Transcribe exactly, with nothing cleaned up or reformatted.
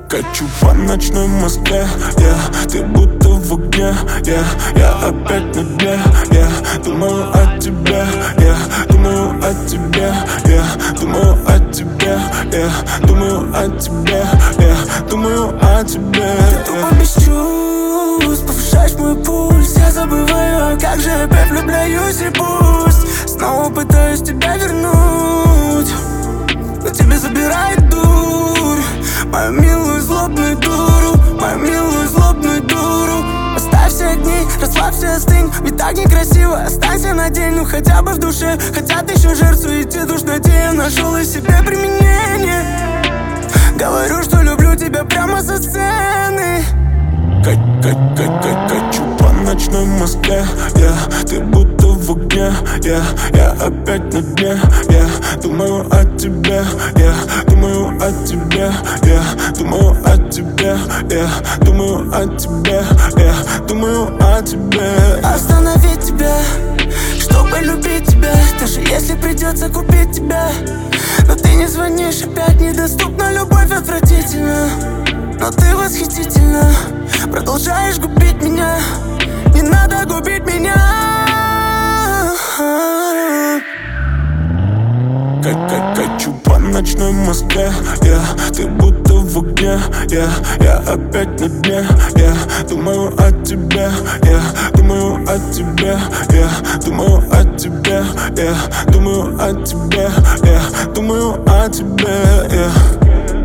Качу по ночной Москве, yeah. Ты будто в огне, yeah. Я опять на дне, yeah. Думаю о тебе, yeah. Думаю о тебе, yeah. Думаю о тебе, yeah. Думаю о тебе, yeah. Думаю о тебе, yeah. Ты тупо без чувств, повышаешь мой пульс. Я забываю, а как же опять влюбляюсь и пусть снова пытаюсь тебя вернуть, но тебе забирает дурь, мою милую злобную дуру, мою милую злобную дуру. Оставь все дни, расслабься, остынь, ведь так некрасиво. Останься на день, ну хотя бы в душе. Хотят еще жертв в суете душноте. Я нашел и себе применение. Говорю, что люблю тебя прямо со сцены. Качу по ночной Москве, yeah. Ты будто в огне, yeah. Я опять на дне, yeah. Думаю о тебе, yeah. Думаю о тебе, yeah. Думаю о тебе, yeah. Думаю о тебе, yeah. Думаю о тебе. Остановить тебя, чтобы любить тебя, даже если придется купить тебя. Но ты не звонишь, опять недоступна, любовь отвратительна. Но ты восхитительна, продолжаешь губить меня. Не надо губить меня. Качу по ночной Москве, yeah. Ты будто в огне, yeah. Я опять на дне, yeah. Думаю о тебе, yeah. Думаю о тебе, yeah. Думаю о тебе, yeah. Думаю о тебе, yeah. Думаю о тебе, yeah.